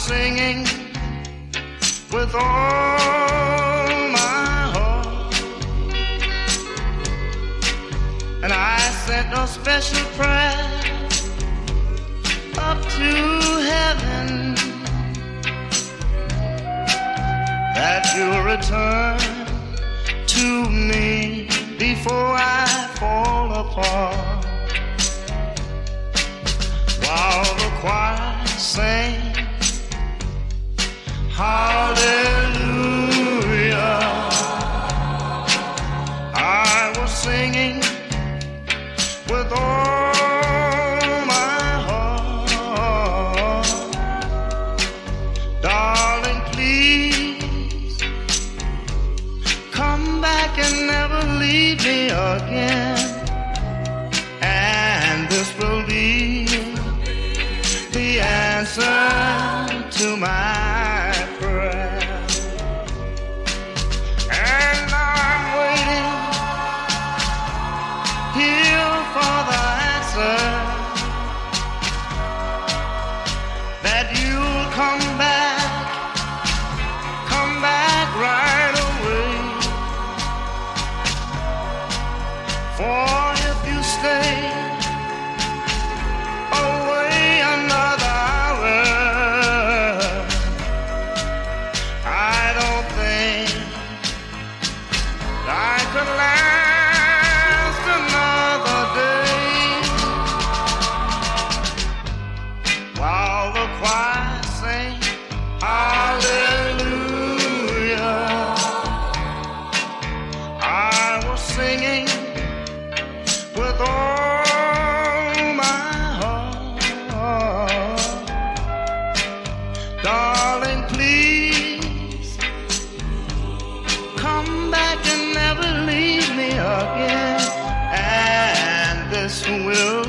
singing with all my heart, and I sent a special prayer up to heaven that you'll return to me before I fall apart. While the choir sang hallelujah, I was singing with all my heart. Darling, please come back and never leave me again, and this will be the answer to my prayer. And I'm waiting here for the answer that you'll come back right away. For if you stay away another hour, I don't think I could last another day. While the choir sang hallelujah, I was singing with all my heart. Darling, please come back and never leave me again, and this will